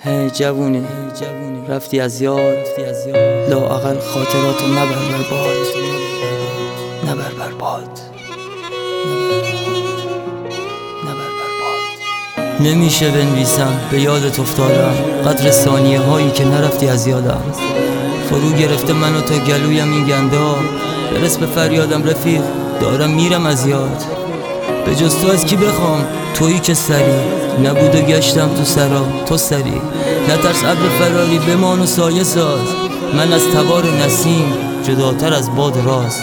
هی جوونی رفتی از یاد، لااقل خاطراتو نبر باد. نمیشه بنویسم به یادت افتادم، قدر ثانیه هایی که نرفتی از یادم. فرو گرفته منو تا گلویم این گندا، برس به فریادم رفیق دارم میرم از یاد. به جز تو از کی بخوام، تویی که سری نبود و گشتم تو سرا تو سری. نترس ابر فراری بمان و سایه ساز، من از تبار نسیم جداتر از باد راست.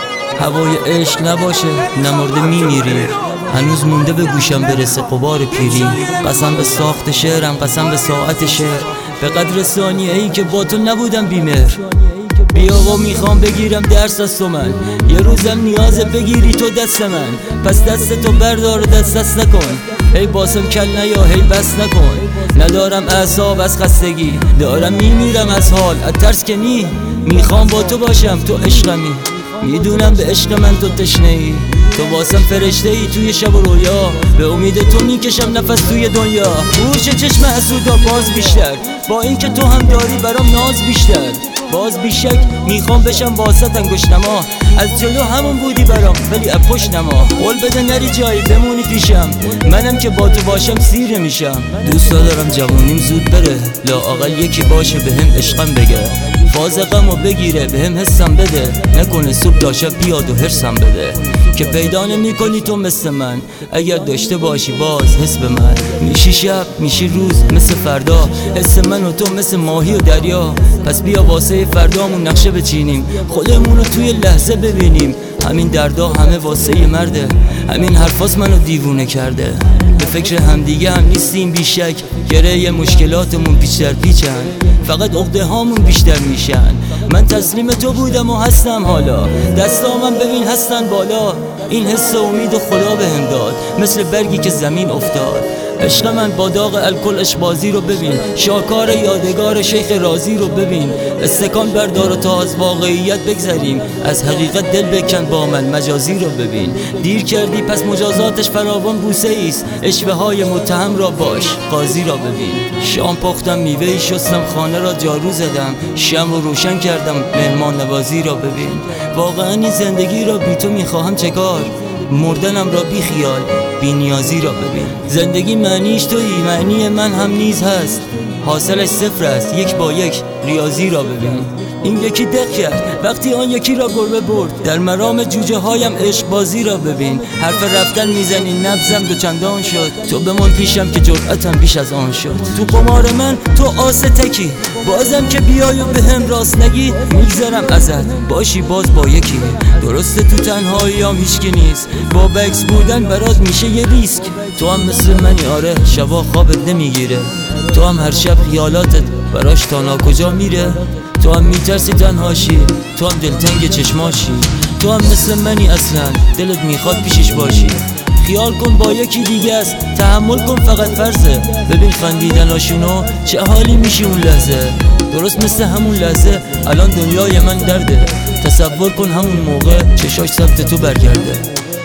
هوای عشق نباشه نمرده میمیری، هنوز مونده به گوشم برسه غبار پیری. قسم به ساخت شعرم، قسم به ساعت شعر، به قدر ثانیه ای که با تو نبودم بیمهر. بیا و میخوام بگیرم درس از تو من، یه روزم نیازه بگیری تو دست من. پس دست تو بردار و دست نکن، هی باسم کل نیا هی بس نکن. ندارم اعصاب از خستگی، دارم میمیرم از حال از ترس که نی. میخوام با تو باشم تو عشقمی، میدونم به عشق من تو تشنه ای. تو واسم فرشته ای توی شب و رویا، به امید تو میکشم نفس توی دنیا. گوش چشم حسودا باز بیشتر، با اینکه تو هم داری برام ناز بیشتر. باز بیشک میخوام بشم واسط انگشت نما، از جلو همون بودی برام ولی از پشت نما. قول بده نری جایی بمونی پیشم، منم که با تو باشم سیر میشم. دوست دارم جوونیم زود بره، لااقل یکی باشه بهم عشقم بگه. فاز غمو بگیره بهم حسم بده، نکنه صبح تا شب بیاد و حرسم بده. که پیدا نمی کنی تو مثل من، اگر داشته باشی باز حس به من. میشی شب میشی روز مثل فردا، حس من و تو مثل ماهی و دریا. پس بیا واسه فردامون نقشه بچینیم، خودمونو توی لحظه ببینیم. همین دردا همه واسه مرده، همین حرفاس منو دیوونه کرده. به فکر همدیگه هم نیستیم بیشک، گره مشکلاتمون بیشتر پیچن، فقط عقده هامون بیشتر میشن. من تسلیم تو بودم و هستم حالا، دستامم ببین هستن بالا. این حس امید و خدا بهم داد، مثل برگی که زمین افتاد. عشق من با داغ الکل اشبازی رو ببین، شاکار یادگار شیخ رازی رو ببین. استکان بردار و تا از واقعیت بگذریم، از حقیقت دل بکن با من مجازی رو ببین. دیر کردی پس مجازاتش فراوان بوسه ایست، اشوه های متهم را باش قاضی را ببین. شام پختم میوهی شستم خانه را جارو زدم، شمع رو روشن کردم مهمان نوازی را ببین. واقعا این زندگی را بی تو میخواهم چه کار، مردنم را بی خیال بی نیازی را ببین. زندگی معنیش تویی، معنی من هم نیز هست، حاصلش صفر است یک با یک ریاضی را ببین. این یکی دق کرد وقتی آن یکی را گربه برد، در مرام جوجه هایم عشق بازی را ببین. حرف رفتن میزنی نبضم دو چندان شد، تو بمان پیشم که جرأتم بیش از آن شد. تو قمار من تو آسه تکی، بازم که بیای و بهم راست نگی. میگذرم ازت باشی باز با یکی، درسته تو تنهاییام هیچکی نیست، با بکس بودن برات میشه یه ریسک. تو هم مثل منی آره، شبا خوابت نمیگیره، تو هم هر شب خیالاتت براش تا ناکجا میره. تو هم میترسی تنهاشی، تو هم دلتنگ چشماشی، تو هم مثل منی اصلا دلت میخواد پیشش باشی. خیال کن با یکی دیگه است، تحمل کن فقط فرضه. ببین خندیدناشونو چه حالی میشی اون لحظه، درست مثل همون لحظه الان دنیای من درده. تصور کن همون موقع چشاش سمت تو برگرده.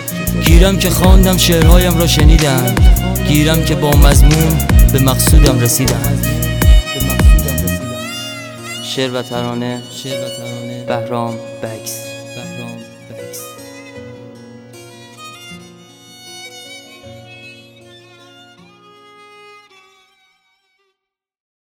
گیرم که خواندم شعرهایم را شنیدم، گیرم که با مضمون به مقصودم رسیدم. شعر و ترانه بهرام بکس.